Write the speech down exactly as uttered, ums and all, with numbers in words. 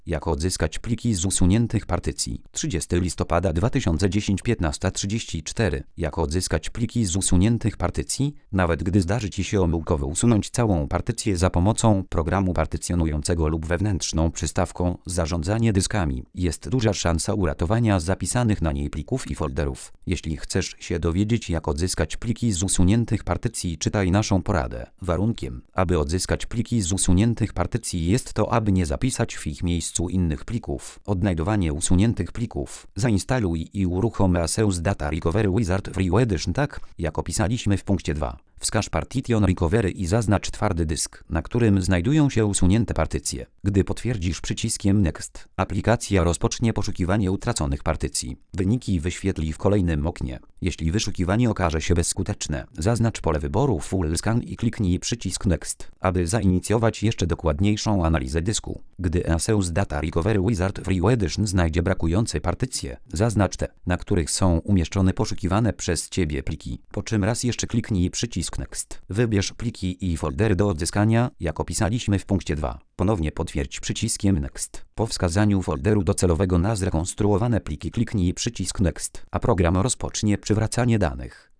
Jak odzyskać pliki z usuniętych partycji. trzydziestego listopada dwa tysiące dziesiątego piętnasta trzydzieści cztery. Jak odzyskać pliki z usuniętych partycji? Nawet gdy zdarzy Ci się omyłkowo usunąć całą partycję za pomocą programu partycjonującego lub wewnętrzną przystawką zarządzanie dyskami, jest duża szansa uratowania zapisanych na niej plików i folderów. Jeśli chcesz się dowiedzieć, jak odzyskać pliki z usuniętych partycji, czytaj naszą poradę. Warunkiem, aby odzyskać pliki z usuniętych partycji, jest to, aby nie zapisać w ich miejscu innych plików. Odnajdowanie usuniętych plików. Zainstaluj i uruchom Aseus Data Recovery Wizard Free Edition tak, jak opisaliśmy w punkcie dwa. Wskaż Partition Recovery i zaznacz twardy dysk, na którym znajdują się usunięte partycje. Gdy potwierdzisz przyciskiem Next, aplikacja rozpocznie poszukiwanie utraconych partycji. Wyniki wyświetli w kolejnym oknie. Jeśli wyszukiwanie okaże się bezskuteczne, zaznacz pole wyboru Full Scan i kliknij przycisk Next, aby zainicjować jeszcze dokładniejszą analizę dysku. Gdy Aseus Data Recovery Wizard Free Edition znajdzie brakujące partycje, zaznacz te, na których są umieszczone poszukiwane przez Ciebie pliki, po czym raz jeszcze kliknij przycisk Next. Wybierz pliki i foldery do odzyskania, jak opisaliśmy w punkcie dwa. Ponownie potwierdź przyciskiem Next. Po wskazaniu folderu docelowego na zrekonstruowane pliki kliknij przycisk Next, a program rozpocznie przywracanie danych.